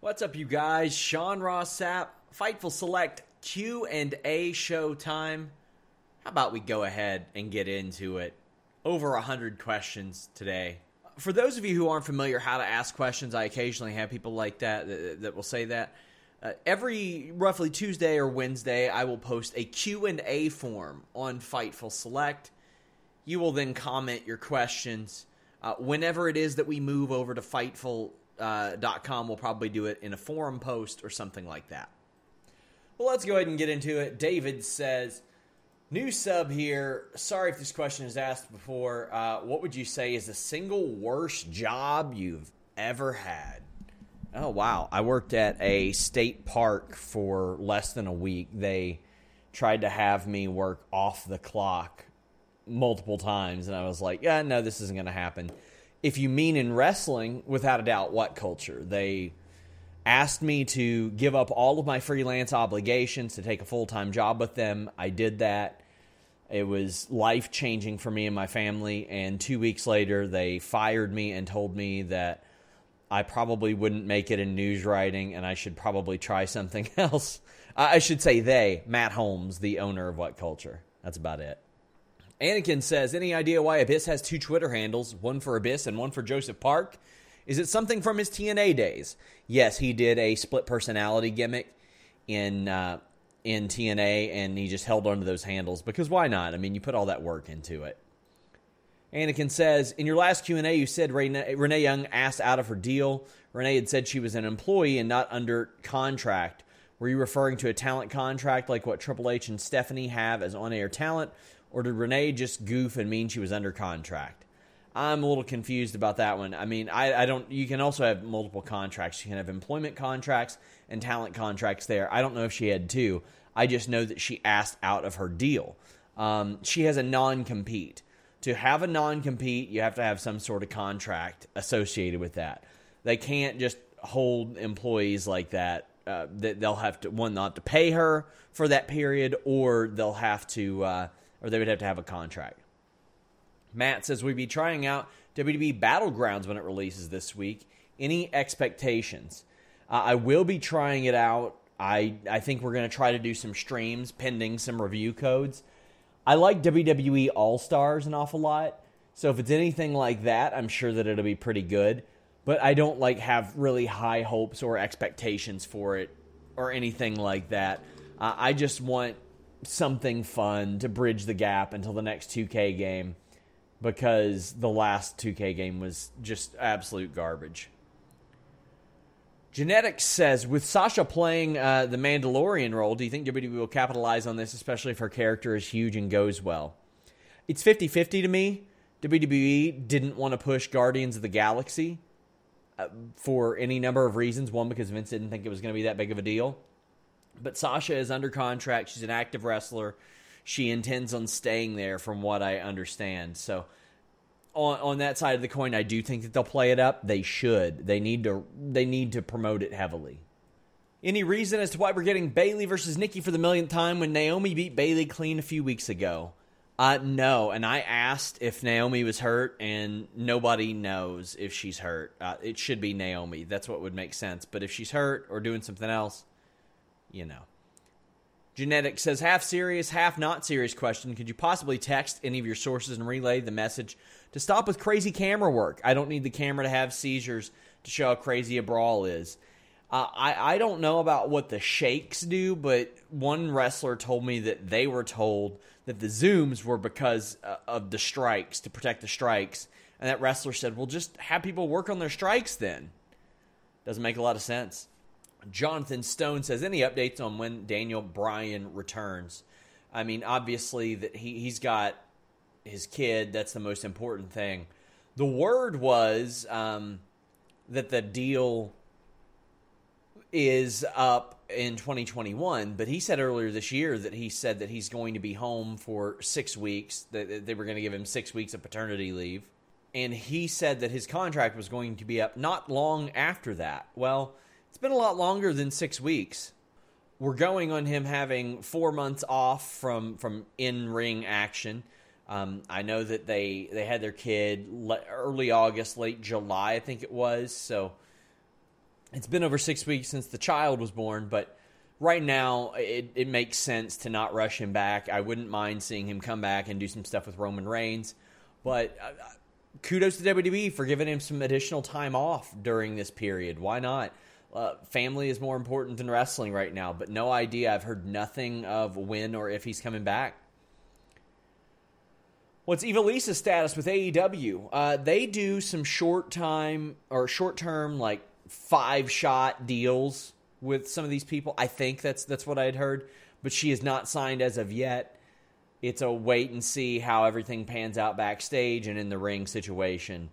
What's up, you guys? Sean Ross Sapp, Fightful Select Q&A show time. How about we go ahead and get into it? Over 100 questions today. For those of you who aren't familiar how to ask questions, I occasionally have people like that will say that. Every roughly Tuesday or Wednesday, I will post a Q&A form on Fightful Select. You will then comment your questions. Whenever it is that we move over to Fightful.com, we'll probably do it in a forum post or something like that. Well, let's go ahead and get into it. David says, new sub here. Sorry if this question is asked before. What would you say is the single worst job you've ever had? Oh, wow. I worked at a state park for less than a week. They tried to have me work off the clock multiple times, and I was like, yeah, no, this isn't going to happen. If you mean in wrestling, without a doubt, what culture? They asked me to give up all of my freelance obligations to take a full-time job with them. I did that. It was life-changing for me and my family, and 2 weeks later, they fired me and told me that I probably wouldn't make it in news writing, and I should probably try something else. I should say they, Matt Holmes, the owner of What Culture. That's about it. Anakin says, any idea why Abyss has two Twitter handles, one for Abyss and one for Joseph Park? Is it something from his TNA days? Yes, he did a split personality gimmick in TNA, and he just held on to those handles, because why not? I mean, you put all that work into it. Anakin says, in your last Q&A, you said Renee Young asked out of her deal. Renee had said she was an employee and not under contract. Were you referring to a talent contract like what Triple H and Stephanie have as on-air talent, or did Renee just goof and mean she was under contract? I'm a little confused about that one. I mean, I don't. You can also have multiple contracts. You can have employment contracts and talent contracts there. I don't know if she had two. I just know that she asked out of her deal. She has a non-compete. To have a non-compete, you have to have some sort of contract associated with that. They can't just hold employees like that. That they'll have to, one, they'll have to pay her for that period, or they'll have to, or they would have to have a contract. Matt says, we'd be trying out WWE Battlegrounds when it releases this week. Any expectations? I will be trying it out. I think we're going to try to do some streams pending some review codes. I like WWE All-Stars an awful lot, so if it's anything like that, I'm sure that it'll be pretty good. But I don't have really high hopes or expectations for it or anything like that. I just want something fun to bridge the gap until the next 2K game, because the last 2K game was just absolute garbage. Genetics says, with Sasha playing the Mandalorian role, do you think WWE will capitalize on this, especially if her character is huge and goes well? It's 50-50 to me. WWE didn't want to push Guardians of the Galaxy for any number of reasons. One, because Vince didn't think it was going to be that big of a deal. But Sasha is under contract. She's an active wrestler. She intends on staying there, from what I understand. So on that side of the coin, I do think that they'll play it up. They should. They need to promote it heavily. Any reason as to why we're getting Bayley versus Nikki for the millionth time when Naomi beat Bayley clean a few weeks ago? No, and I asked if Naomi was hurt, and nobody knows if she's hurt. It should be Naomi. That's what would make sense. But if she's hurt or doing something else, you know. Genetic says, half serious, half not serious question. Could you possibly text any of your sources and relay the message to stop with crazy camera work? I don't need the camera to have seizures to show how crazy a brawl is. I don't know about what the shakes do, but one wrestler told me that they were told that the zooms were because of the strikes, to protect the strikes. And that wrestler said, well, just have people work on their strikes then. Doesn't make a lot of sense. Jonathan Stone says, any updates on when Daniel Bryan returns? I mean, obviously that he's got his kid. That's the most important thing. The word was that the deal is up in 2021, but he said earlier this year that he said that he's going to be home for 6 weeks, that they were going to give him 6 weeks of paternity leave. And he said that his contract was going to be up not long after that. Well, it's been a lot longer than 6 weeks. We're going on him having 4 months off from in-ring action. I know that they had their kid early August, late July, I think it was. So It's been over 6 weeks since the child was born, but right now it makes sense to not rush him back. I wouldn't mind seeing him come back and do some stuff with Roman Reigns, but kudos to WWE for giving him some additional time off during this period. Why not? Family is more important than wrestling right now, but no idea. I've heard nothing of when or if he's coming back. What's Evalisa's status with AEW? They do some short-term, like 5-shot deals with some of these people. I think that's what I had heard, but she is not signed as of yet. It's a wait and see how everything pans out backstage and in the ring situation.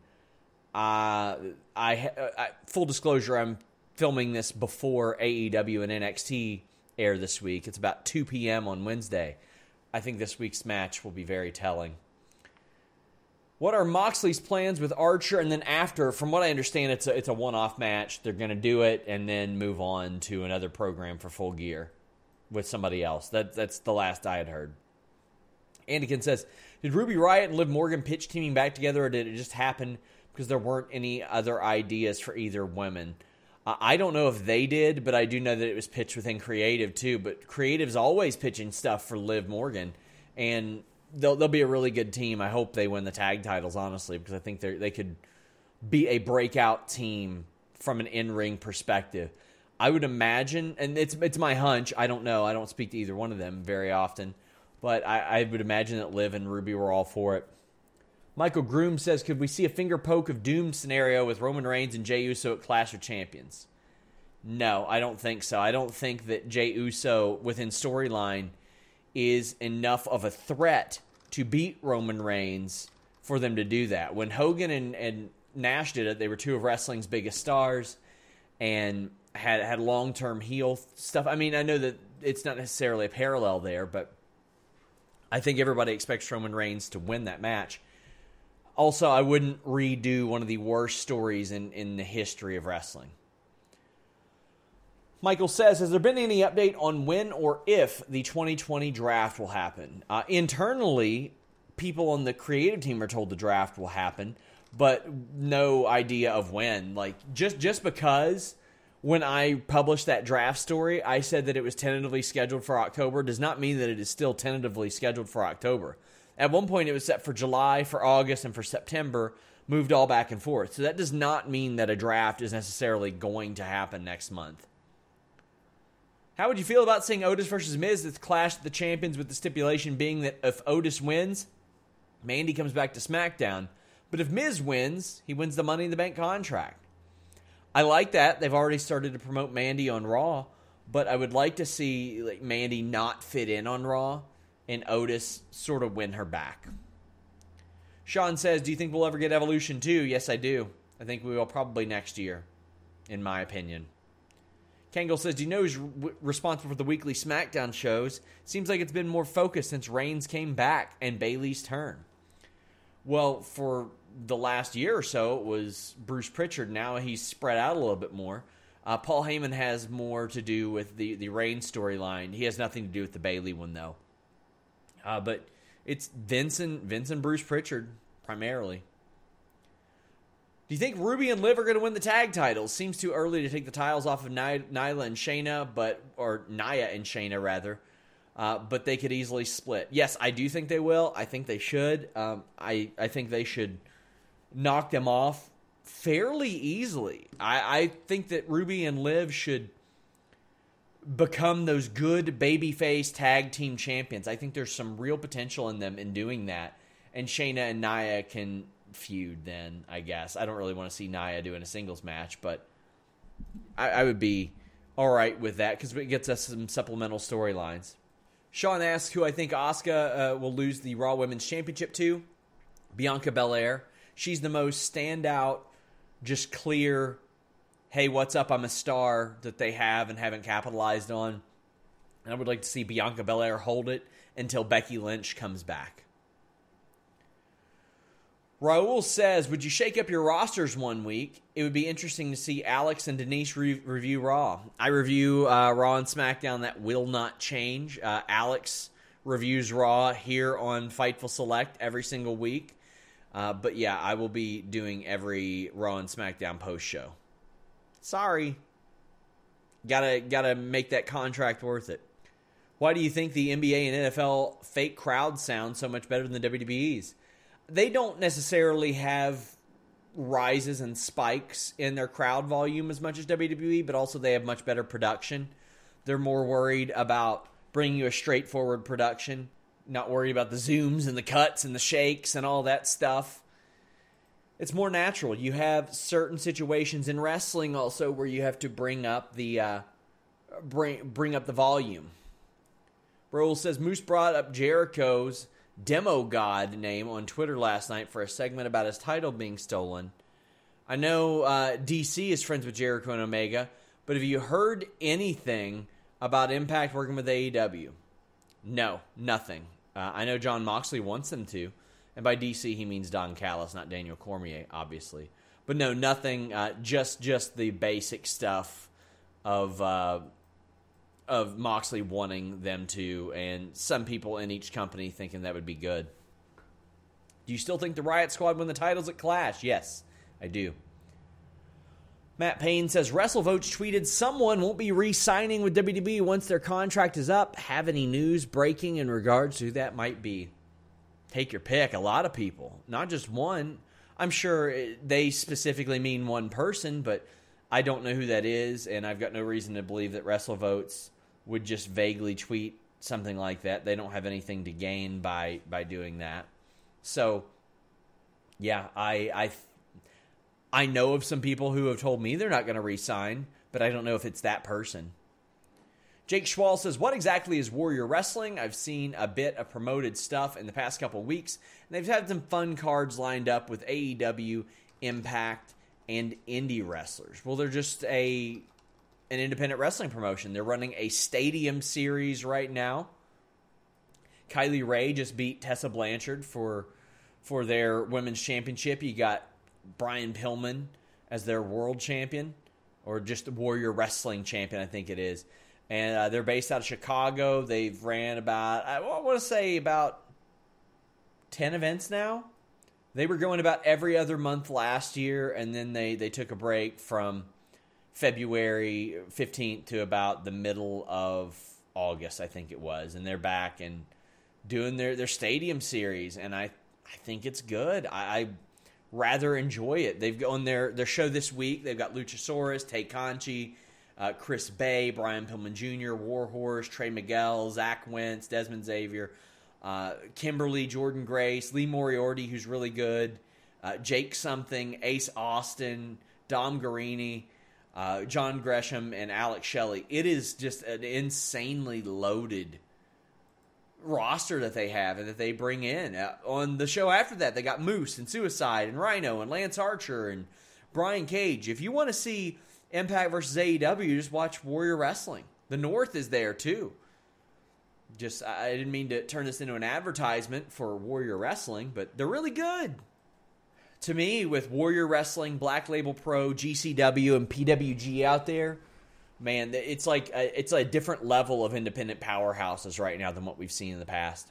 Full disclosure, I'm filming this before AEW and NXT air this week. It's about 2 p.m. on Wednesday. I think this week's match will be very telling. What are Moxley's plans with Archer? And then after, from what I understand, it's a one-off match. They're going to do it and then move on to another program for Full Gear with somebody else. That's the last I had heard. Anakin says, did Ruby Riott and Liv Morgan pitch teaming back together, or did it just happen because there weren't any other ideas for either women? I don't know if they did, but I do know that it was pitched within Creative too. But Creative's always pitching stuff for Liv Morgan, and they'll be a really good team. I hope they win the tag titles, honestly, because I think they could be a breakout team from an in-ring perspective. I would imagine, and it's my hunch, I don't know, I don't speak to either one of them very often, but I would imagine that Liv and Ruby were all for it. Michael Groom says, could we see a finger poke of doom scenario with Roman Reigns and Jey Uso at Clash of Champions? No, I don't think so. I don't think that Jey Uso, within storyline, is enough of a threat to beat Roman Reigns for them to do that. When Hogan and Nash did it, they were two of wrestling's biggest stars and had long-term heel stuff. I mean, I know that it's not necessarily a parallel there, but I think everybody expects Roman Reigns to win that match. Also, I wouldn't redo one of the worst stories in the history of wrestling. Michael says, has there been any update on when or if the 2020 draft will happen? Internally, people on the creative team are told the draft will happen, but no idea of when. Like, just because when I published that draft story, I said that it was tentatively scheduled for October does not mean that it is still tentatively scheduled for October. At one point, it was set for July, for August, and for September, moved all back and forth. So that does not mean that a draft is necessarily going to happen next month. How would you feel about seeing Otis versus Miz at Clash of the Champions, with the stipulation being that if Otis wins, Mandy comes back to SmackDown. But if Miz wins, he wins the Money in the Bank contract. I like that. They've already started to promote Mandy on Raw, but I would like to see Mandy not fit in on Raw and Otis sort of win her back. Sean says, do you think we'll ever get Evolution 2? Yes, I do. I think we will probably next year, in my opinion. Kangol says, do you know who's responsible for the weekly SmackDown shows? Seems like it's been more focused since Reigns came back and Bayley's turn. Well, for the last year or so, it was Bruce Pritchard. Now he's spread out a little bit more. Paul Heyman has more to do with the Reigns storyline. He has nothing to do with the Bayley one, though. But it's Vince and Bruce Pritchard, primarily. Do you think Ruby and Liv are going to win the tag titles? Seems too early to take the titles off of Nyla and Shayna, or Nia and Shayna, rather. But they could easily split. Yes, I do think they will. I think they should. I think they should knock them off fairly easily. I think that Ruby and Liv should become those good babyface tag team champions. I think there's some real potential in them in doing that. And Shayna and Nia can feud then, I guess. I don't really want to see Nia doing a singles match, but I would be all right with that because it gets us some supplemental storylines. Sean asks who I think Asuka will lose the Raw Women's Championship to. Bianca Belair. She's the most standout, just clear, hey, what's up, I'm a star, that they have and haven't capitalized on. And I would like to see Bianca Belair hold it until Becky Lynch comes back. Raul says, would you shake up your rosters one week? It would be interesting to see Alex and Denise review Raw. I review Raw and SmackDown. That will not change. Alex reviews Raw here on Fightful Select every single week. But yeah, I will be doing every Raw and SmackDown post-show. Sorry. Gotta make that contract worth it. Why do you think the NBA and NFL fake crowds sound so much better than the WWE's? They don't necessarily have rises and spikes in their crowd volume as much as WWE, but also they have much better production. They're more worried about bringing you a straightforward production, not worried about the zooms and the cuts and the shakes and all that stuff. It's more natural. You have certain situations in wrestling also where you have to bring up the bring up the volume. Raul says Moose brought up Jericho's Demo God name on Twitter last night for a segment about his title being stolen. I know DC is friends with Jericho and Omega, but have you heard anything about Impact working with AEW? No, nothing. I know John Moxley wants them to, and by DC he means Don Callis, not Daniel Cormier, obviously. But no, nothing. Just the basic stuff of Moxley wanting them to, and some people in each company thinking that would be good. Do you still think the Riot Squad win the titles at Clash? Yes, I do. Matt Payne says, WrestleVotes tweeted, someone won't be re-signing with WWE once their contract is up. Have any news breaking in regards to who that might be? Take your pick. A lot of people. Not just one. I'm sure they specifically mean one person, but I don't know who that is, and I've got no reason to believe that WrestleVotes would just vaguely tweet something like that. They don't have anything to gain by doing that. So, yeah, I know of some people who have told me they're not going to re-sign, but I don't know if it's that person. Jake Schwal says, what exactly is Warrior Wrestling? I've seen a bit of promoted stuff in the past couple of weeks, and they've had some fun cards lined up with AEW, Impact, and indie wrestlers. Well, they're just an independent wrestling promotion. They're running a stadium series right now. Kylie Ray just beat Tessa Blanchard for their women's championship. You got Brian Pillman as their world champion, or just Warrior Wrestling champion, I think it is. And they're based out of Chicago. They've ran about 10 events now. They were going about every other month last year, and then they took a break from February 15th to about the middle of August, I think it was. And they're back and doing their stadium series, and I think it's good. I rather enjoy it. They've got on their show this week. They've got Luchasaurus, Tay Conchi, Chris Bay, Brian Pillman Jr., Warhorse, Trey Miguel, Zach Wentz, Desmond Xavier, Kimberly, Jordan Grace, Lee Moriarty, who's really good, Jake Something, Ace Austin, Dom Garini, John Gresham, and Alex Shelley. It is just an insanely loaded roster that they have and that they bring in. On the show after that, they got Moose and Suicide and Rhino and Lance Archer and Brian Cage. If you want to see Impact versus AEW, just watch Warrior Wrestling. The North is there too. I didn't mean to turn this into an advertisement for Warrior Wrestling, but they're really good. To me, with Warrior Wrestling, Black Label Pro, GCW, and PWG out there, man, it's like it's a different level of independent powerhouses right now than what we've seen in the past.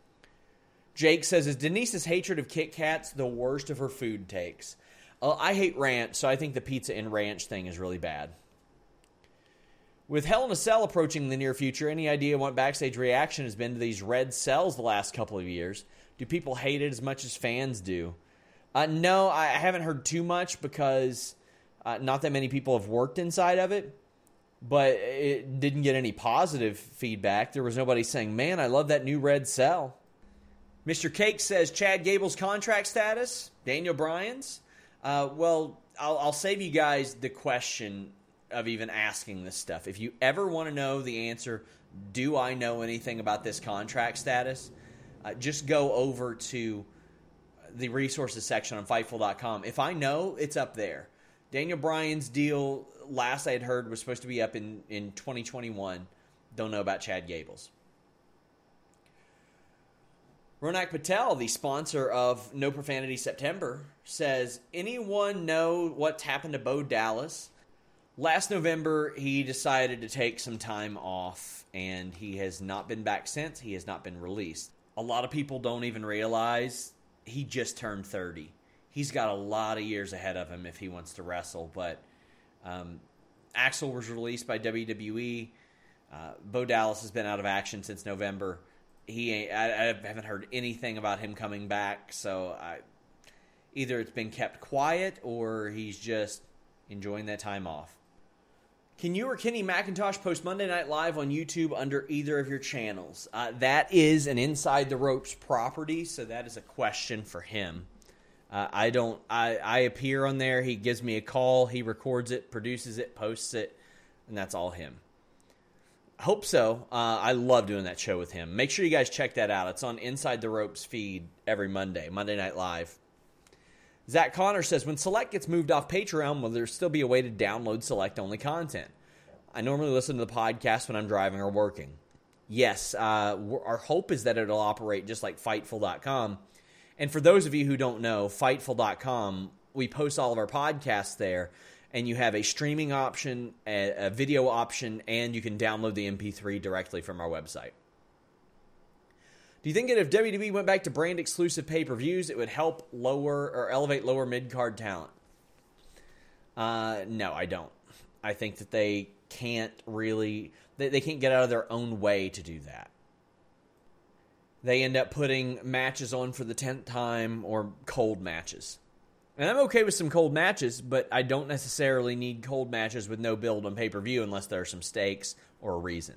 Jake says, is Denise's hatred of Kit Kats the worst of her food takes? I hate ranch, so I think the pizza and ranch thing is really bad. With Hell in a Cell approaching the near future, any idea what backstage reaction has been to these red cells the last couple of years? Do people hate it as much as fans do? No, I haven't heard too much because not that many people have worked inside of it, but it didn't get any positive feedback. There was nobody saying, man, I love that new red cell. Mr. Cake says, Chad Gable's contract status? Daniel Bryan's? Well, I'll save you guys the question of even asking this stuff. If you ever want to know the answer, do I know anything about this contract status? Just go over to the resources section on Fightful.com. If I know, it's up there. Daniel Bryan's deal, last I had heard, was supposed to be up in 2021. Don't know about Chad Gable's. Ronak Patel, the sponsor of No Profanity September, says, anyone know what's happened to Bo Dallas? Last November, he decided to take some time off, and he has not been back since. He has not been released. A lot of people don't even realize he just turned 30. He's got a lot of years ahead of him if he wants to wrestle, but Axel was released by WWE. Bo Dallas has been out of action since November. I haven't heard anything about him coming back, so either it's been kept quiet or he's just enjoying that time off. Can you or Kenny McIntosh post Monday Night Live on YouTube under either of your channels? That is an Inside the Ropes property, so that is a question for him. I appear on there. He gives me a call. He records it, produces it, posts it, and that's all him. Hope so. I love doing that show with him. Make sure you guys check that out. It's on Inside the Ropes feed every Monday Night Live. Zach Connor says, when Select gets moved off Patreon, will there still be a way to download Select-only content? I normally listen to the podcast when I'm driving or working. Yes, our hope is that it'll operate just like Fightful.com. And for those of you who don't know, Fightful.com, we post all of our podcasts there, and you have a streaming option, a video option, and you can download the MP3 directly from our website. Do you think that if WWE went back to brand-exclusive pay-per-views, it would help lower or elevate lower mid-card talent? No, I don't. I think that they can't really... They can't get out of their own way to do that. They end up putting matches on for the 10th time or cold matches. And I'm okay with some cold matches, but I don't necessarily need cold matches with no build on pay-per-view unless there are some stakes or a reason.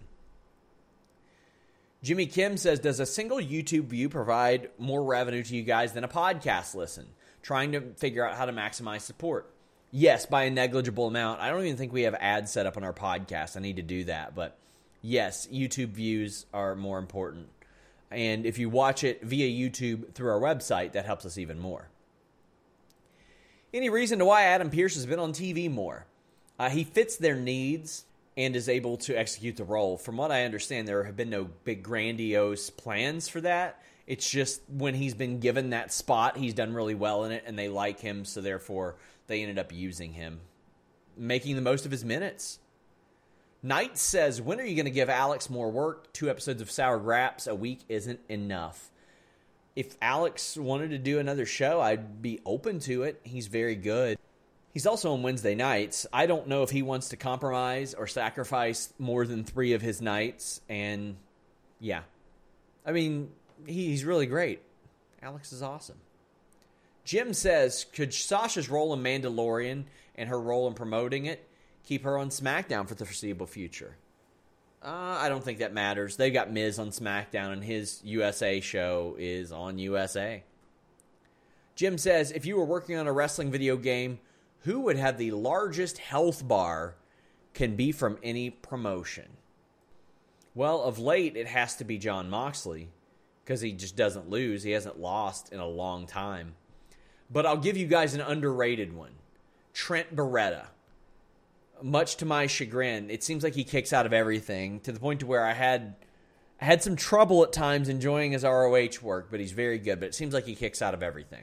Jimmy Kim says, does a single YouTube view provide more revenue to you guys than a podcast listen? Trying to figure out how to maximize support. Yes, by a negligible amount. I don't even think we have ads set up on our podcast. I need to do that. But yes, YouTube views are more important. And if you watch it via YouTube through our website, that helps us even more. Any reason to why Adam Pearce has been on TV more? He fits their needs and is able to execute the role. From what I understand, there have been no big grandiose plans for that. It's just when he's been given that spot, he's done really well in it, and they like him, so therefore they ended up using him, making the most of his minutes. Knight says, when are you going to give Alex more work? 2 episodes of Sour Graps a week isn't enough. If Alex wanted to do another show, I'd be open to it. He's very good. He's also on Wednesday nights. I don't know if he wants to compromise or sacrifice more than 3 of his nights. And, yeah. I mean, he's really great. Alex is awesome. Jim says, could Sasha's role in Mandalorian and her role in promoting it keep her on SmackDown for the foreseeable future? I don't think that matters. They've got Miz on SmackDown, and his USA show is on USA. Jim says, if you were working on a wrestling video game, who would have the largest health bar can be from any promotion? Well, of late, it has to be Jon Moxley, because he just doesn't lose. He hasn't lost in a long time. But I'll give you guys an underrated one. Trent Beretta. Much to my chagrin, it seems like he kicks out of everything, to the point to where I had some trouble at times enjoying his ROH work, but he's very good. But it seems like he kicks out of everything.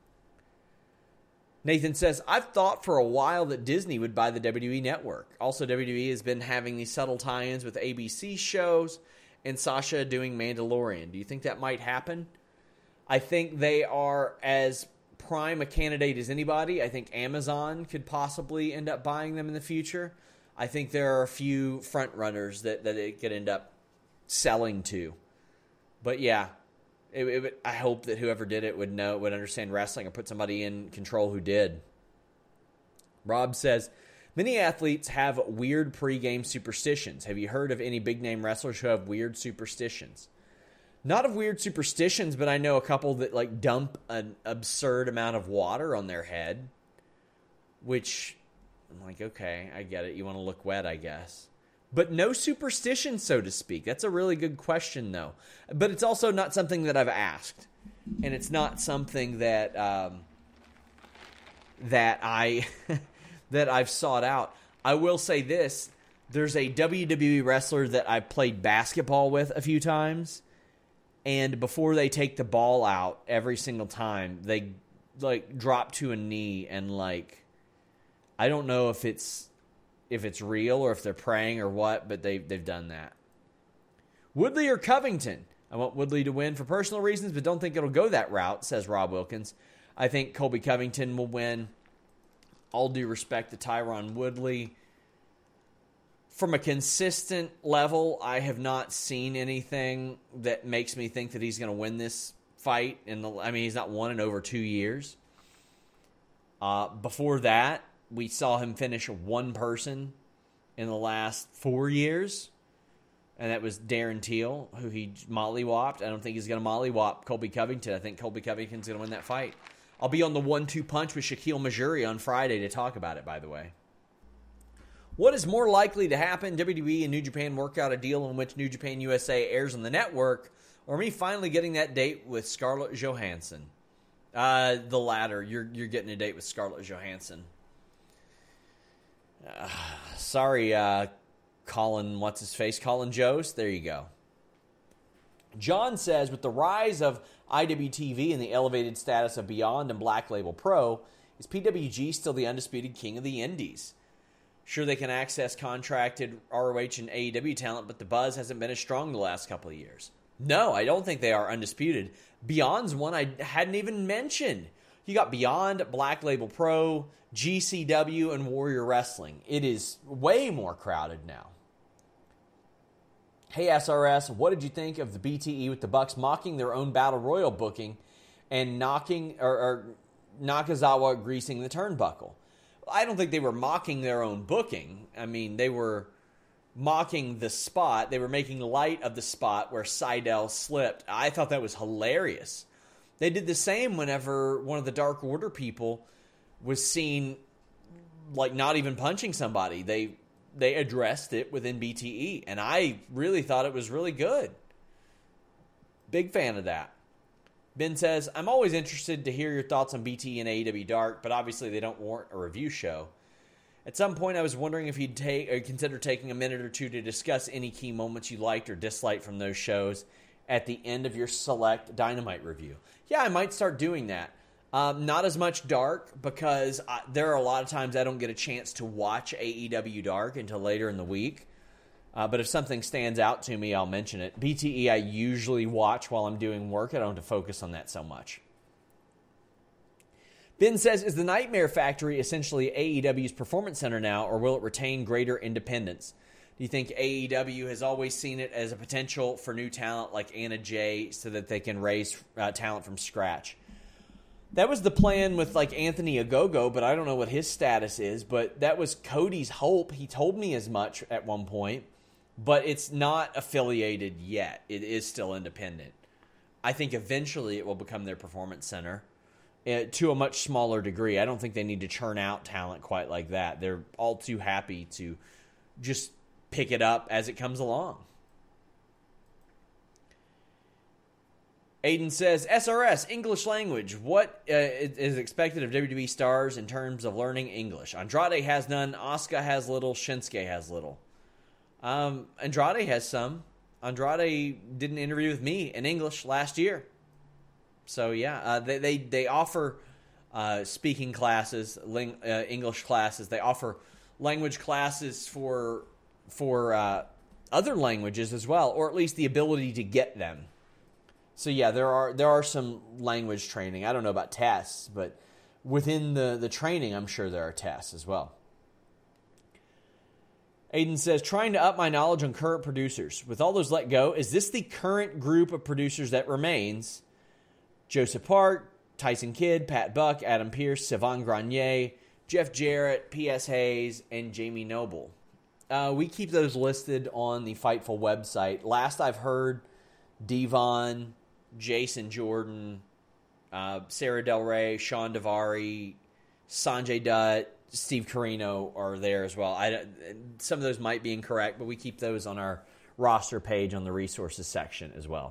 Nathan says, I've thought for a while that Disney would buy the WWE network. Also, WWE has been having these subtle tie-ins with ABC shows and Sasha doing Mandalorian. Do you think that might happen? I think they are as prime a candidate as anybody. I think Amazon could possibly end up buying them in the future. I think there are a few front runners that it could end up selling to. But yeah, I hope that whoever did it would understand wrestling or put somebody in control who did. Rob says, many athletes have weird pregame superstitions. Have you heard of any big-name wrestlers who have weird superstitions? Not of weird superstitions, but I know a couple that dump an absurd amount of water on their head, which I'm like, okay, I get it. You want to look wet, I guess. But no superstition, so to speak. That's a really good question, though. But it's also not something that I've asked, and it's not something that that I've sought out. I will say this: there's a WWE wrestler that I've played basketball with a few times. And before they take the ball out every single time, they drop to a knee and I don't know if it's real or if they're praying or what, but they've done that. Woodley or Covington? I want Woodley to win for personal reasons, but don't think it'll go that route, says Rob Wilkins. I think Colby Covington will win. All due respect to Tyron Woodley. from a consistent level, I have not seen anything that makes me think that he's going to win this fight. He's not won in over 2 years. Before that, we saw him finish one person in the last 4 years, and that was Darren Till, who he mollywopped. I don't think he's going to mollywop Colby Covington. I think Colby Covington's going to win that fight. I'll be on the 1-2 punch with Shaquille Majuri on Friday to talk about it, by the way. What is more likely to happen? WWE and New Japan work out a deal in which New Japan USA airs on the network, or me finally getting that date with Scarlett Johansson? The latter. You're getting a date with Scarlett Johansson. Sorry, Colin, Colin Jost. There you go. John says, with the rise of IWTV and the elevated status of Beyond and Black Label Pro, is PWG still the undisputed king of the indies? Sure, they can access contracted ROH and AEW talent, but the buzz hasn't been as strong the last couple of years. No, I don't think they are undisputed. Beyond's one I hadn't even mentioned. You got Beyond, Black Label Pro, GCW, and Warrior Wrestling. It is way more crowded now. Hey SRS, what did you think of the BTE with the Bucks mocking their own Battle Royal booking and Nakazawa greasing the turnbuckle? I don't think they were mocking their own booking. I mean, they were mocking the spot. They were making light of the spot where Seidel slipped. I thought that was hilarious. They did the same whenever one of the Dark Order people was seen like not even punching somebody. They addressed it within BTE, and I really thought it was really good. Big fan of that. Ben says, I'm always interested to hear your thoughts on BTE and AEW Dark, but obviously they don't warrant a review show. At some point, I was wondering if you'd consider taking a minute or two to discuss any key moments you liked or disliked from those shows at the end of your select Dynamite review. Yeah, I might start doing that. Not as much Dark, because there are a lot of times I don't get a chance to watch AEW Dark until later in the week. But if something stands out to me, I'll mention it. BTE I usually watch while I'm doing work. I don't have to focus on that so much. Ben says, is the Nightmare Factory essentially AEW's Performance Center now, or will it retain greater independence? Do you think AEW has always seen it as a potential for new talent like Anna Jay so that they can raise talent from scratch? That was the plan with like Anthony Ogogo, but I don't know what his status is. But that was Cody's hope. He told me as much at one point. But it's not affiliated yet. It is still independent. I think eventually it will become their performance center to a much smaller degree. I don't think they need to churn out talent quite like that. They're all too happy to just pick it up as it comes along. Aiden says, SRS, English language. What is expected of WWE stars in terms of learning English? Andrade has none. Asuka has little. Shinsuke has little. Andrade has some. Andrade did an interview with me in English last year. So yeah, they offer speaking classes, English classes. They offer language classes for other languages as well, or at least the ability to get them. So yeah, there are some language training. I don't know about tests, but within the training, I'm sure there are tests as well. Aiden says, trying to up my knowledge on current producers. With all those let go, is this the current group of producers that remains? Joseph Park, Tyson Kidd, Pat Buck, Adam Pearce, Sylvain Grenier, Jeff Jarrett, P.S. Hayes, and Jamie Noble. We keep those listed on the Fightful website. Last I've heard, Devon, Jason Jordan, Sarah Del Rey, Sean Davari, Sanjay Dutt, Steve Carino are there as well. Some of those might be incorrect, but we keep those on our roster page on the resources section as well.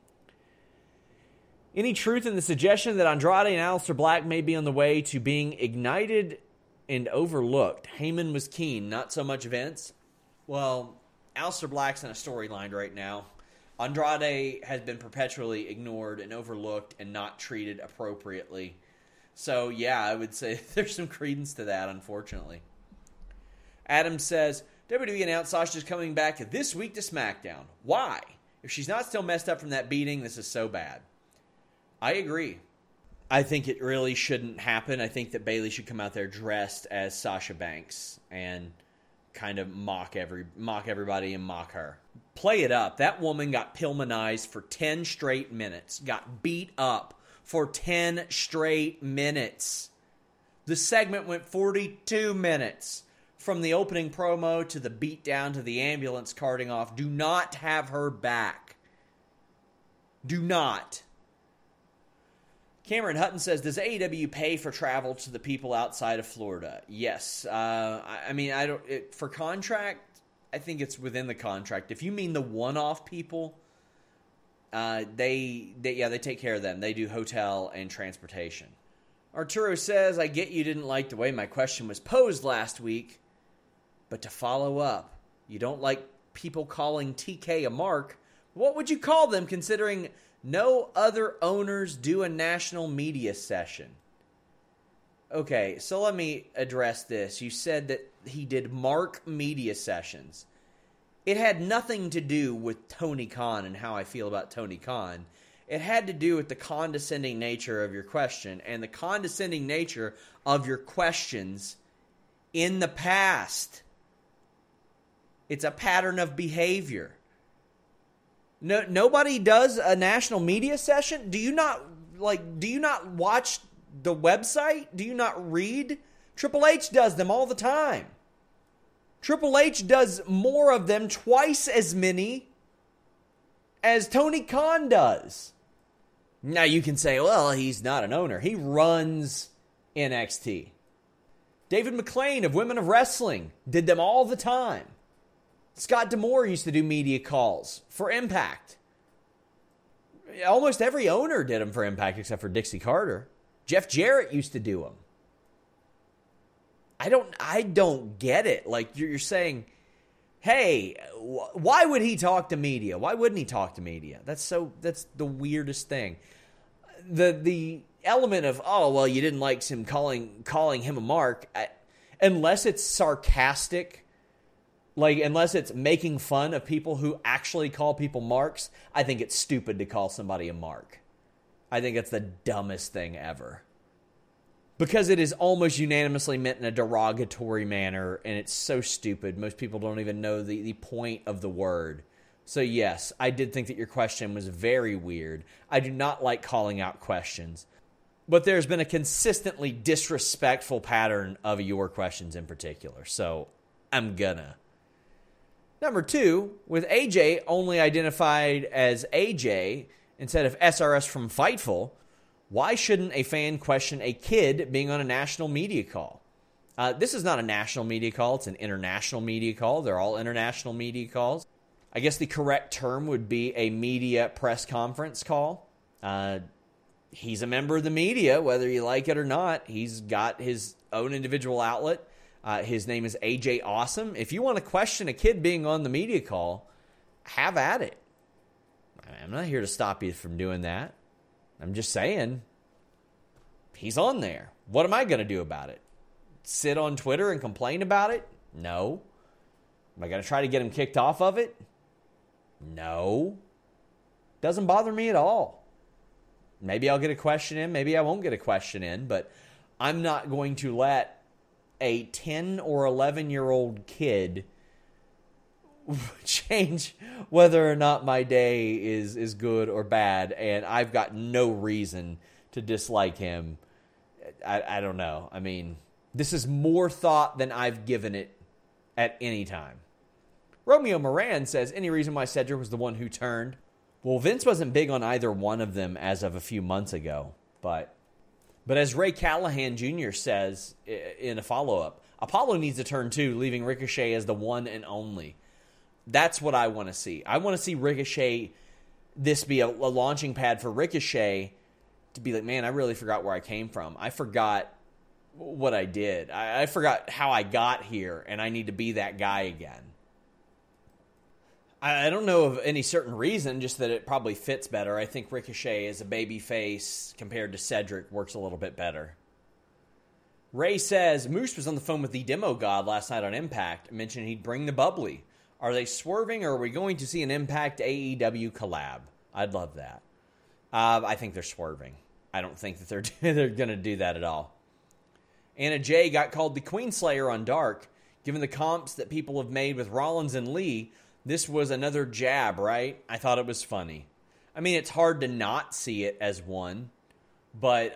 Any truth in the suggestion that Andrade and Aleister Black may be on the way to being ignited and overlooked? Heyman was keen, not so much Vince. Well, Aleister Black's in a storyline right now. Andrade has been perpetually ignored and overlooked and not treated appropriately. So, yeah, I would say there's some credence to that, unfortunately. Adam says, WWE announced Sasha's coming back this week to SmackDown. Why? If she's not still messed up from that beating, this is so bad. I agree. I think it really shouldn't happen. I think that Bayley should come out there dressed as Sasha Banks and kind of mock everybody and mock her. Play it up. That woman got Pillmanized for 10 straight minutes. Got beat up for 10 straight minutes. The segment went 42 minutes. From the opening promo to the beatdown to the ambulance carting off. Do not have her back. Do not. Cameron Hutton says, does AEW pay for travel to the people outside of Florida? Yes. For contract, I think it's within the contract. If you mean the one-off people, they take care of them. They do hotel and transportation. Arturo says, I get you didn't like the way my question was posed last week, but to follow up, you don't like people calling TK a mark. What would you call them considering no other owners do a national media session? Okay, so let me address this. You said that he did mark media sessions. It had nothing to do with Tony Khan and how I feel about Tony Khan. It had to do with the condescending nature of your question and the condescending nature of your questions in the past. It's a pattern of behavior. Nobody does a national media session. Do you not watch the website? Do you not read? Triple H does them all the time. Triple H does more of them, twice as many as Tony Khan does. Now you can say, well, he's not an owner. He runs NXT. David McLean of Women of Wrestling did them all the time. Scott D'Amore used to do media calls for Impact. Almost every owner did them for Impact except for Dixie Carter. Jeff Jarrett used to do them. I don't get it. Like you're saying, hey, why would he talk to media? Why wouldn't he talk to media? That's the weirdest thing. The element of, oh, well, you didn't like him calling him a mark, unless it's sarcastic. Like, unless it's making fun of people who actually call people marks, I think it's stupid to call somebody a mark. I think it's the dumbest thing ever. Because it is almost unanimously meant in a derogatory manner, and it's so stupid. Most people don't even know the point of the word. So yes, I did think that your question was very weird. I do not like calling out questions. But there's been a consistently disrespectful pattern of your questions in particular. So I'm gonna. Number 2, with AJ only identified as AJ instead of SRS from Fightful, why shouldn't a fan question a kid being on a national media call? This is not a national media call. It's an international media call. They're all international media calls. I guess the correct term would be a media press conference call. He's a member of the media, whether you like it or not. He's got his own individual outlet. His name is AJ Awesome. If you want to question a kid being on the media call, have at it. I'm not here to stop you from doing that. I'm just saying, he's on there. What am I going to do about it? Sit on Twitter and complain about it? No. Am I going to try to get him kicked off of it? No. Doesn't bother me at all. Maybe I'll get a question in. Maybe I won't get a question in. But I'm not going to let a 10 or 11-year-old kid change whether or not my day is good or bad, and I've got no reason to dislike him. I don't know. I mean, this is more thought than I've given it at any time. Romeo Moran says, any reason why Cedric was the one who turned? Well, Vince wasn't big on either one of them as of a few months ago, but as Ray Callahan Jr. says in a follow-up, Apollo needs to turn too, leaving Ricochet as the one and only. That's what I want to see. I want to see Ricochet, this be a launching pad for Ricochet to be like, man, I really forgot where I came from. I forgot what I did. I forgot how I got here, and I need to be that guy again. I don't know of any certain reason, just that it probably fits better. I think Ricochet as a baby face compared to Cedric works a little bit better. Ray says, Moose was on the phone with the Demo God last night on Impact, mentioned he'd bring the bubbly. Are they swerving, or are we going to see an Impact AEW collab? I'd love that. I think they're swerving. I don't think that they're going to do that at all. Anna Jay got called the Queen Slayer on Dark. Given the comps that people have made with Rollins and Lee, this was another jab, right? I thought it was funny. I mean, it's hard to not see it as one, but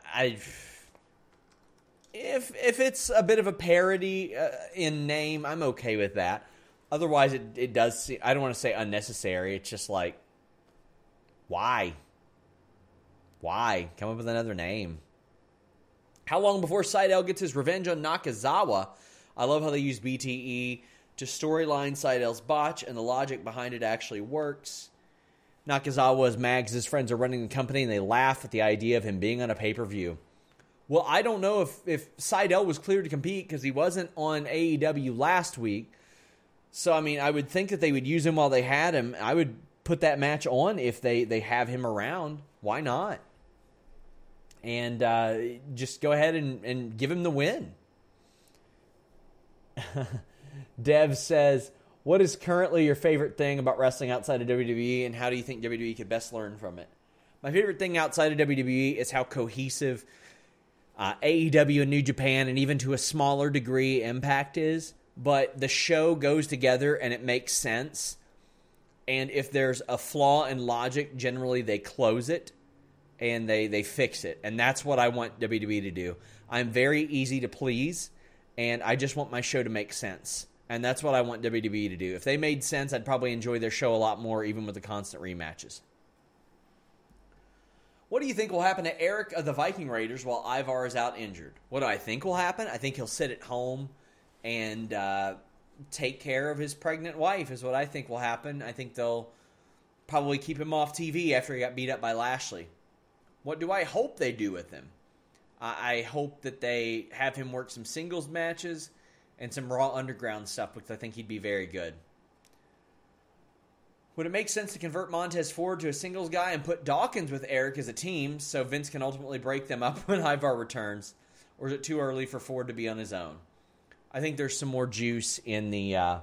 if it's a bit of a parody in name, I'm okay with that. Otherwise, it does seem, I don't want to say unnecessary. It's just like, why? Why? Come up with another name. How long before Seidel gets his revenge on Nakazawa? I love how they use BTE to storyline Seidel's botch, and the logic behind it actually works. Nakazawa's Mags' friends are running the company, and they laugh at the idea of him being on a pay-per-view. Well, I don't know if Seidel was cleared to compete because he wasn't on AEW last week. So, I mean, I would think that they would use him while they had him. I would put that match on if they have him around. Why not? And just go ahead and give him the win. Dev says, what is currently your favorite thing about wrestling outside of WWE, and how do you think WWE could best learn from it? My favorite thing outside of WWE is how cohesive AEW and New Japan, and even to a smaller degree, Impact is. But the show goes together and it makes sense. And if there's a flaw in logic, generally they close it and they fix it. And that's what I want WWE to do. I'm very easy to please, and I just want my show to make sense. And that's what I want WWE to do. If they made sense, I'd probably enjoy their show a lot more, even with the constant rematches. What do you think will happen to Eric of the Viking Raiders while Ivar is out injured? What do I think will happen? I think he'll sit at home and take care of his pregnant wife is what I think will happen. I think they'll probably keep him off TV after he got beat up by Lashley. What do I hope they do with him? I hope that they have him work some singles matches and some Raw Underground stuff, because I think he'd be very good. Would it make sense to convert Montez Ford to a singles guy and put Dawkins with Eric as a team so Vince can ultimately break them up when Ivar returns? Or is it too early for Ford to be on his own? I think there's some more juice in the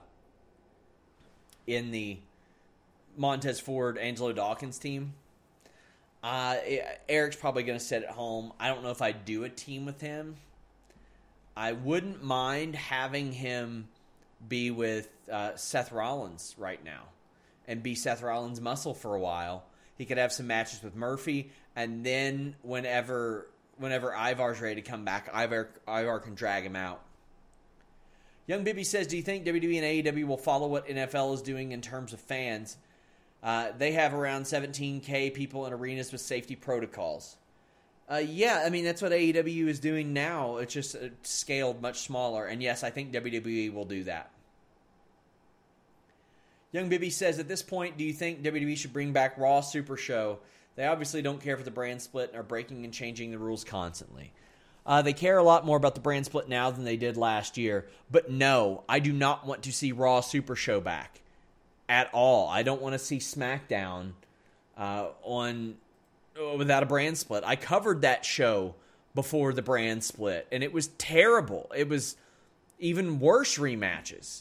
Montez Ford, Angelo Dawkins team. Eric's probably going to sit at home. I don't know if I'd do a team with him. I wouldn't mind having him be with Seth Rollins right now and be Seth Rollins' muscle for a while. He could have some matches with Murphy, and then whenever Ivar's ready to come back, Ivar can drag him out. Young Bibby says, do you think WWE and AEW will follow what NFL is doing in terms of fans? They have around 17K people in arenas with safety protocols. Yeah, I mean, that's what AEW is doing now. It's just scaled much smaller. And yes, I think WWE will do that. Young Bibby says, at this point, do you think WWE should bring back Raw Super Show? They obviously don't care for the brand split and are breaking and changing the rules constantly. They care a lot more about the brand split now than they did last year. But no, I do not want to see Raw Super Show back at all. I don't want to see SmackDown without a brand split. I covered that show before the brand split, and it was terrible. It was even worse rematches.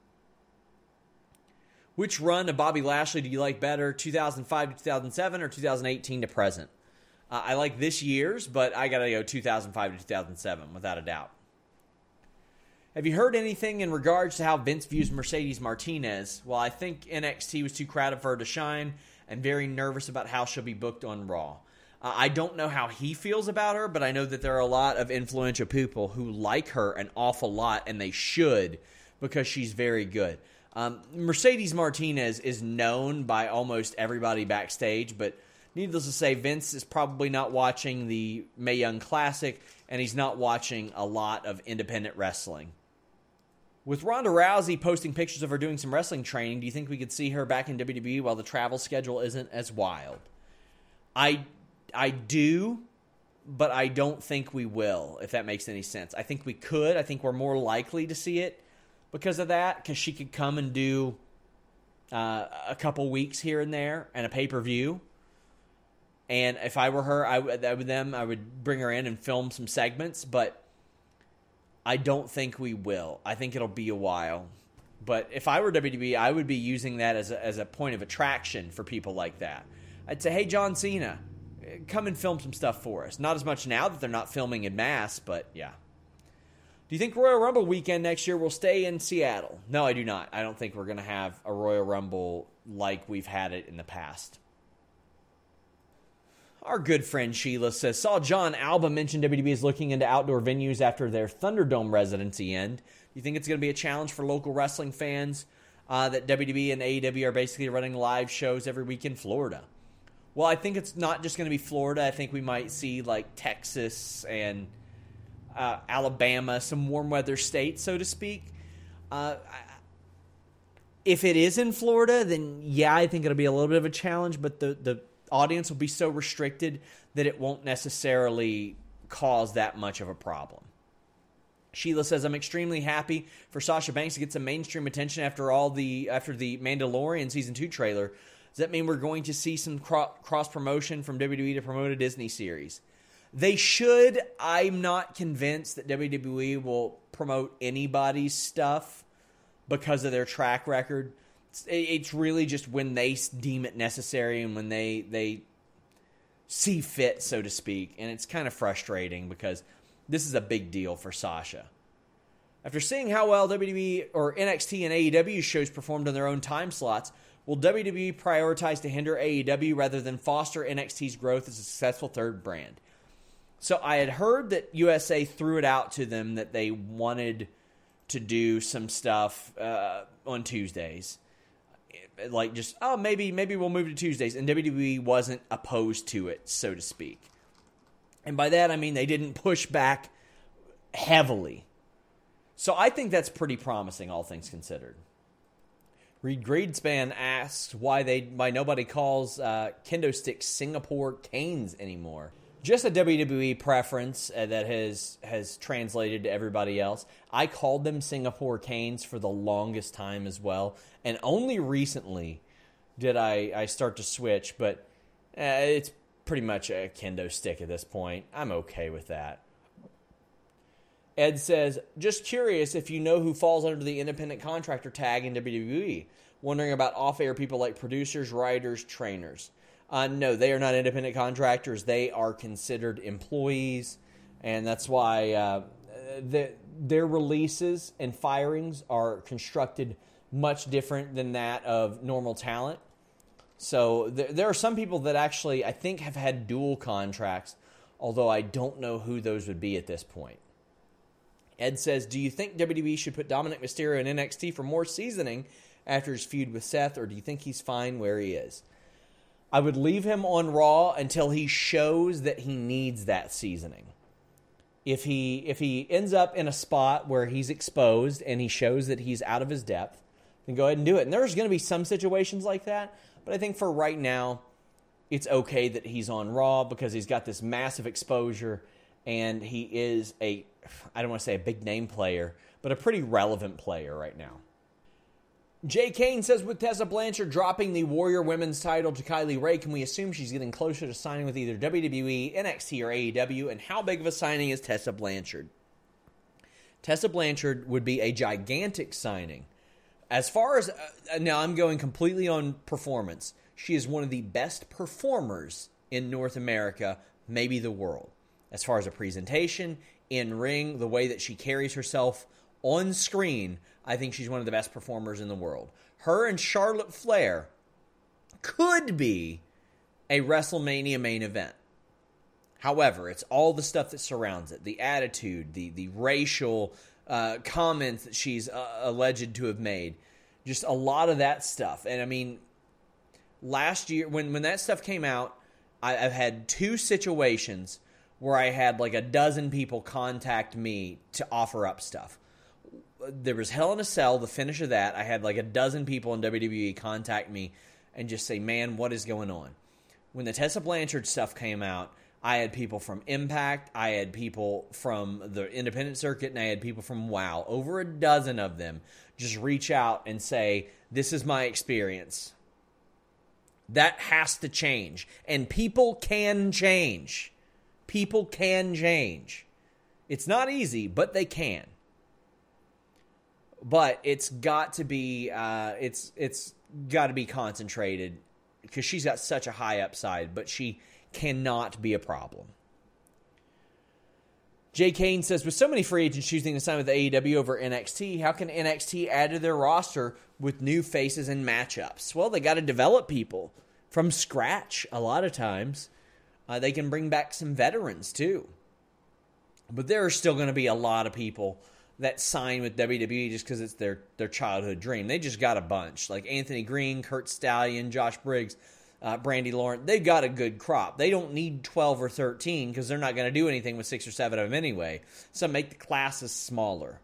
Which run of Bobby Lashley do you like better, 2005 to 2007 or 2018 to present? I like this year's, but I got to go 2005 to 2007, without a doubt. Have you heard anything in regards to how Vince views Mercedes Martinez? Well, I think NXT was too crowded for her to shine, and very nervous about how she'll be booked on Raw. I don't know how he feels about her, but I know that there are a lot of influential people who like her an awful lot, and they should, because she's very good. Mercedes Martinez is known by almost everybody backstage, but needless to say, Vince is probably not watching the Mae Young Classic, and he's not watching a lot of independent wrestling. With Ronda Rousey posting pictures of her doing some wrestling training, do you think we could see her back in WWE while the travel schedule isn't as wild? I do, but I don't think we will, if that makes any sense. I think we could. I think we're more likely to see it because of that, because she could come and do a couple weeks here and there and a pay-per-view. And if I were her, I would bring her in and film some segments, but I don't think we will. I think it'll be a while. But if I were WWE, I would be using that as a point of attraction for people like that. I'd say, hey, John Cena, come and film some stuff for us. Not as much now that they're not filming en masse, but yeah. Do you think Royal Rumble weekend next year will stay in Seattle? No, I do not. I don't think we're going to have a Royal Rumble like we've had it in the past. Our good friend Sheila says, saw John Alba mention WWE is looking into outdoor venues after their Thunderdome residency end. Do you think it's going to be a challenge for local wrestling fans that WWE and AEW are basically running live shows every week in Florida? Well, I think it's not just going to be Florida. I think we might see like Texas and Alabama, some warm weather states, so to speak. If it is in Florida, then yeah, I think it'll be a little bit of a challenge, but the audience will be so restricted that it won't necessarily cause that much of a problem. Sheila says, I'm extremely happy for Sasha Banks to get some mainstream attention after the Mandalorian Season 2 trailer. Does that mean we're going to see some cross-promotion from WWE to promote a Disney series? They should. I'm not convinced that WWE will promote anybody's stuff because of their track record. It's really just when they deem it necessary and when they see fit, so to speak. And it's kind of frustrating because this is a big deal for Sasha. After seeing how well WWE or NXT and AEW shows performed on their own time slots, will WWE prioritize to hinder AEW rather than foster NXT's growth as a successful third brand? So I had heard that USA threw it out to them that they wanted to do some stuff on Tuesdays. Like just, maybe we'll move to Tuesdays. And WWE wasn't opposed to it, so to speak. And by that, I mean they didn't push back heavily. So I think that's pretty promising, all things considered. Reed Greenspan asked why nobody calls kendo sticks Singapore canes anymore. Just a WWE preference that has translated to everybody else. I called them Singapore canes for the longest time as well. And only recently did I start to switch. But it's pretty much a kendo stick at this point. I'm okay with that. Ed says, just curious if you know who falls under the independent contractor tag in WWE. Wondering about off-air people like producers, writers, trainers. No, they are not independent contractors. They are considered employees, and that's why their releases and firings are constructed much different than that of normal talent. So there are some people that actually, I think, have had dual contracts, although I don't know who those would be at this point. Ed says, do you think WWE should put Dominic Mysterio in NXT for more seasoning after his feud with Seth, or do you think he's fine where he is? I would leave him on Raw until he shows that he needs that seasoning. If he ends up in a spot where he's exposed and he shows that he's out of his depth, then go ahead and do it. And there's going to be some situations like that, but I think for right now, it's okay that he's on Raw because he's got this massive exposure and he is I don't want to say a big name player, but a pretty relevant player right now. Jay Kane says, with Tessa Blanchard dropping the Warrior Women's title to Kylie Ray, can we assume she's getting closer to signing with either WWE, NXT, or AEW? And how big of a signing is Tessa Blanchard? Tessa Blanchard would be a gigantic signing. As far as, now I'm going completely on performance. She is one of the best performers in North America, maybe the world. As far as a presentation, in ring, the way that she carries herself on screen, I think she's one of the best performers in the world. Her and Charlotte Flair could be a WrestleMania main event. However, it's all the stuff that surrounds it. The attitude, the racial comments that she's alleged to have made. Just a lot of that stuff. And I mean, last year, when that stuff came out, I've had two situations where I had like a dozen people contact me to offer up stuff. There was Hell in a Cell, the finish of that. I had like a dozen people in WWE contact me and just say, man, what is going on? When the Tessa Blanchard stuff came out, I had people from Impact, I had people from the independent circuit, and I had people from WOW. Over a dozen of them just reach out and say, this is my experience. That has to change. And people can change. People can change. It's not easy, but they can. But it's got to be it's got to be concentrated because she's got such a high upside, but she cannot be a problem. Jay Kane says, with so many free agents choosing to sign with AEW over NXT, how can NXT add to their roster with new faces and matchups? Well, they got to develop people from scratch a lot of times. They can bring back some veterans too. But there are still going to be a lot of people that sign with WWE just because it's their childhood dream. They just got a bunch. Like Anthony Green, Kurt Stallion, Josh Briggs, Brandy Lawrence. They've got a good crop. They don't need 12 or 13 because they're not going to do anything with 6 or 7 of them anyway. So make the classes smaller.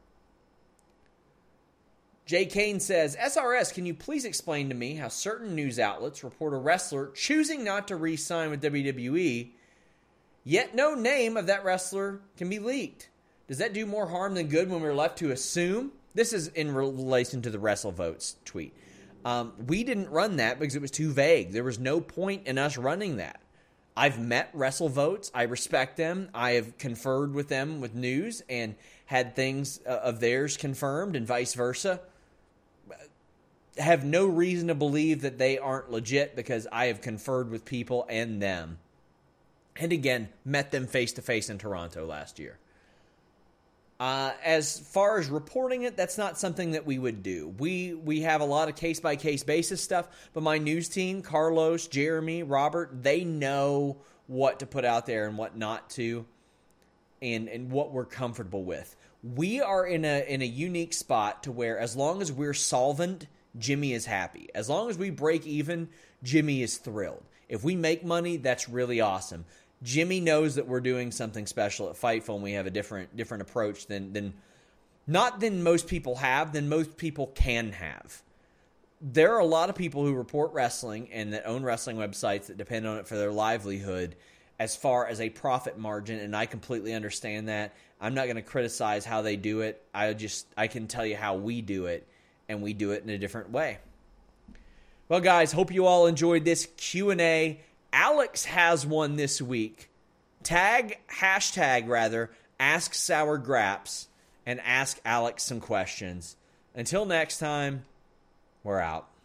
Jay Kane says, SRS, can you please explain to me how certain news outlets report a wrestler choosing not to re-sign with WWE, yet no name of that wrestler can be leaked? Does that do more harm than good when we're left to assume? This is in relation to the WrestleVotes tweet. We didn't run that because it was too vague. There was no point in us running that. I've met WrestleVotes. I respect them. I have conferred with them with news and had things of theirs confirmed and vice versa. Have no reason to believe that they aren't legit because I have conferred with people and them. And again, met them face-to-face in Toronto last year. As far as reporting it, that's not something that we would do. We have a lot of case-by-case basis stuff, but my news team, Carlos, Jeremy, Robert, they know what to put out there and what not to, and what we're comfortable with. We are in a unique spot to where as long as we're solvent, Jimmy is happy. As long as we break even, Jimmy is thrilled. If we make money, that's really awesome. Jimmy knows that we're doing something special at Fightful, and we have a different approach than most people have, than most people can have. There are a lot of people who report wrestling and that own wrestling websites that depend on it for their livelihood as far as a profit margin, and I completely understand that. I'm not going to criticize how they do it. I can tell you how we do it, and we do it in a different way. Well, guys, hope you all enjoyed this Q&A. Alex has one this week. Hashtag Ask Sour Graps and ask Alex some questions. Until next time, we're out.